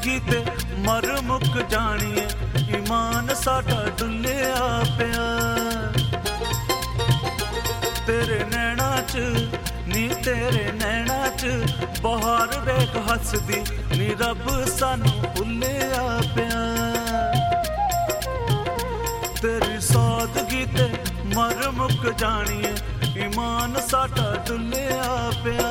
ਸਾਦਗੀ ਤੇ ਮਰ ਮੁੱਕ ਜਾਣੀਏ, ਈਮਾਨ ਸਾਡਾ ਡੁੱਲਿਆ ਪਿਆ। ਤੇਰੇ ਨੈਣਾ ਚ ਨੀ ਤੇਰੇ ਨੈਣਾ ਚ ਬਹਾਰ ਵੇਖ ਹੱਸਦੀ ਨੀ ਰੱਬ ਸਾਨੂੰ ਭੁੱਲਿਆ ਪਿਆ। ਤੇਰੀ ਸਾਦਗੀ ਤੇ ਮਰ ਮੁੱਕ ਜਾਣੀਏ, ਈਮਾਨ ਸਾਡਾ ਡੁੱਲਿਆ ਪਿਆ।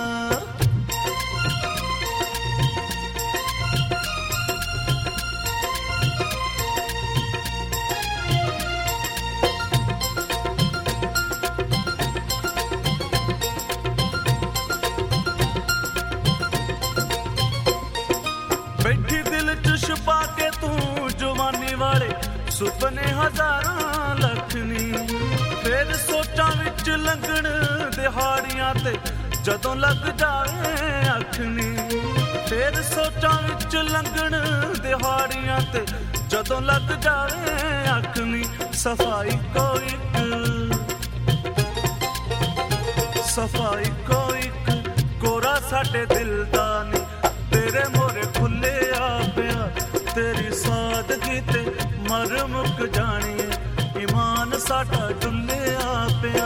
ਬੈਠੀ ਦਿਲ ਚ ਛੁਪਾ ਕੇ ਤੂੰ ਜਵਾਨੀ ਵਾਲੇ ਸੁਪਨੇ ਹਜ਼ਾਰਾਂ ਲੱਖ ਨੀ, ਫੇਰ ਸੋਚਾਂ ਵਿੱਚ ਲੰਘਣ ਦਿਹਾੜੀਆਂ ਤੇ ਜਦੋਂ ਲੱਗ ਜਾਵੇ ਅੱਖ ਨੀ। ਫੇਰ ਸੋਚਾਂ ਵਿੱਚ ਲੰਘਣ ਦਿਹਾੜੀਆਂ ਤੇ ਜਦੋਂ ਲੱਗ ਜਾਵੇ ਅੱਖ ਨੀ। ਸਫਾਈ ਕੋਈ ਇੱਕ, ਸਫਾਈ ਕੋਈ ਇੱਕ ਕੋਰਾ ਸਾਡੇ ਦਿਲ ਦਾ ਨੀ, ਤੇਰੇ ਮੋਰੇ ਖੁੱਲਿਆ ਪਿਆ। ਤੇਰੀ ਸਾਦਗੀ ਤੇ ਮਰ ਮੁੱਕ ਜਾਣੀਏ, ਈਮਾਨ ਸਾਡਾ ਡੁੱਲਿਆ ਪਿਆ।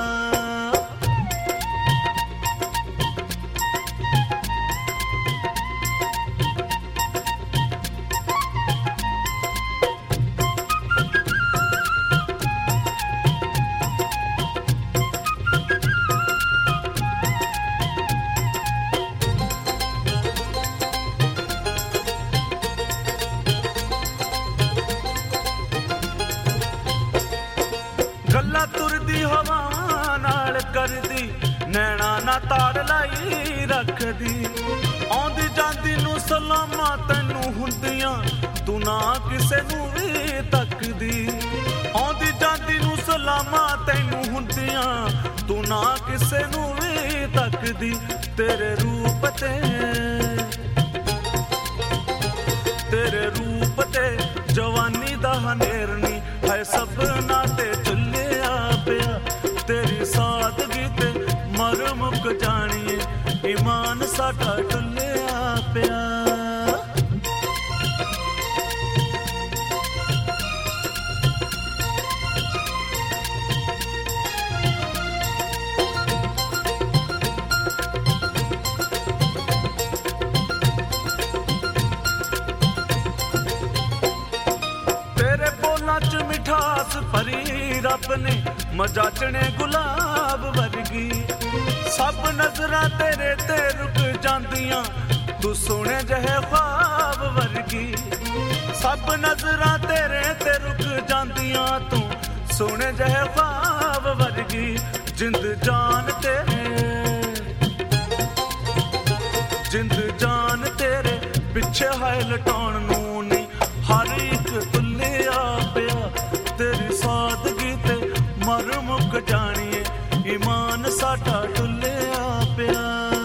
ਗੱਲਾਂ ਤੁਰਦੀ ਹਵਾਵਾਂ ਨਾਲ ਕਰਦੀ, ਨੈਣਾ ਨਾ ਤਾੜ ਲਾਈ ਰੱਖਦੀ। ਆਉਂਦੀ ਜਾਂਦੀ ਨੂੰ ਸਲਾਮਾਂ ਤੈਨੂੰ ਹੁੰਦੀਆਂ, ਤੂੰ ਨਾ ਕਿਸੇ ਨੂੰ ਵੀ ਤੱਕਦੀ। ਆਉਂਦੀ ਜਾਂਦੀ ਨੂੰ ਸਲਾਮਾਂ ਤੈਨੂੰ ਹੁੰਦੀਆਂ, ਤੂੰ ਨਾ ਕਿਸੇ ਨੂੰ ਵੀ ਤੱਕਦੀ। ਤੇਰੇ ਰੂਪ ਤੇ, ਤੇਰੇ ਰੂਪ ਤੇ ਜਵਾਨੀ ਦਾ ਹਨੇਰ ਨੀ ਹੈ ਸਭਨਾ ਤੇ ਝੁੱਲਿਆ ਪਿਆ। ਤੇਰੀ ਸਾਦਗੀ ਤੇ ਮਰ ਮੁੱਕ ਜਾਣੀਏ, ਈਮਾਨ ਸਾਡਾ ਡੁੱਲਿਆ ਪਿਆ। ਤੇਰੇ ਬੋਲਾਂ ਚ ਮਿਠਾਸ ਭਰੀ ਰੱਬ ਨੇ ਮਜਾਚਣੇ ਗੁਲਾਬ ਵਰਗੀ। ਸਭ ਨਜ਼ਰਾਂ ਤੇਰੇ ਤੇ ਰੁਕ ਜਾਂਦੀਆਂ, ਤੂੰ ਸੋਹਣੇ ਜਿਹੇ ਖ਼ਵਾਬ ਵਰਗੀ। ਸਭ ਨਜ਼ਰਾਂ ਤੇਰੇ ਤੇ ਰੁਕ ਜਾਂਦੀਆਂ, ਤੂੰ ਸੋਹਣੇ ਜਿਹੇ ਖ਼ਵਾਬ ਵਰਗੀ। ਜਿੰਦ ਜਾਨ ਤੇਰੇ, ਜਿੰਦ ਜਾਨ ਤੇਰੇ ਪਿੱਛੇ ਹੈ ਲਟਾਉਣ ਨੂੰ ਨਹੀਂ, ਹਰ ਇੱਕ ਤੁੱਲਿਆ ਪਿਆ। ਤੇਰੀ ਸਾਦਗੀ ਤੇ ਮਰ ਮੁੱਕ ਜਾਣੀਏ, ਈਮਾਨ ਸਾਡਾ ਡੁੱਲਿਆ ਪਿਆ।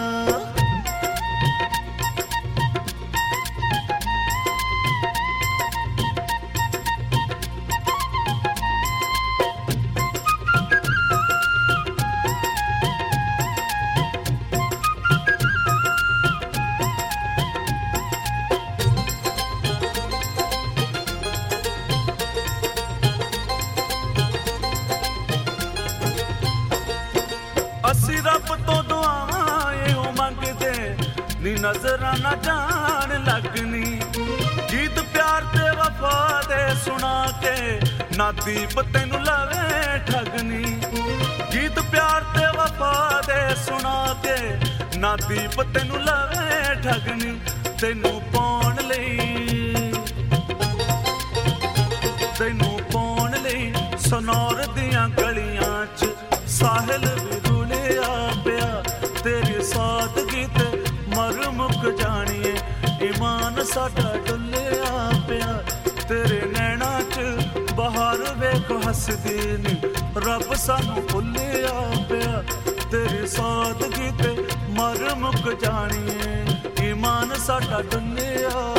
ਅਸੀਂ ਰੱਬ ਤੋਂ ਦੁਆਵਾਂ ਇਹੋ ਮੰਗਦੇ ਨੀ, ਨਜ਼ਰਾਂ ਨਾ ਜਾਣ ਲੱਗਣੀ। ਗੀਤ ਪਿਆਰ ਤੇ ਵਫਾ ਦੇ ਸੁਣਾ ਕੇ ਨਾ ਦੀਪ ਤੈਨੂੰ ਲਾਵੇ ਠੱਗਣੀ। ਗੀਤ ਪਿਆਰ ਤੇ ਵਫਾ ਦੇ ਸੁਣਾ ਕੇ ਨਾ ਦੀਪ ਤੈਨੂੰ ਲਾਵੇ ਠੱਗਣੀ। ਤੈਨੂੰ ਪਾਉਣ ਲਈ, ਤੈਨੂੰ ਪਾਉਣ ਲਈ ਸਨੌਰ ਦੀਆਂ ਗਲੀਆਂ ਚ ਸਾਹਿਲ ਵੀ ਰੁਲਿਆ ਪਿਆ। ਤੇਰੀ ਸਾਦਗੀ ਤੇ ਮਰ ਮੁੱਕ ਜਾਣੀਏ, ਈਮਾਨ ਸਾਡਾ ਡੁੱਲਿਆ ਪਿਆ। ਤੇਰੇ ਨੈਣਾ ਚ ਬਹਾਰ ਵੇਖ ਹੱਸਦੀ ਨੀ, ਰੱਬ ਸਾਨੂੰ ਭੁੱਲਿਆ ਪਿਆ। ਤੇਰੀ ਸਾਦਗੀ ਤੇ ਮਰ ਮੁੱਕ ਜਾਣੀਏ, ਈਮਾਨ ਸਾਡਾ ਡੁੱਲਿਆ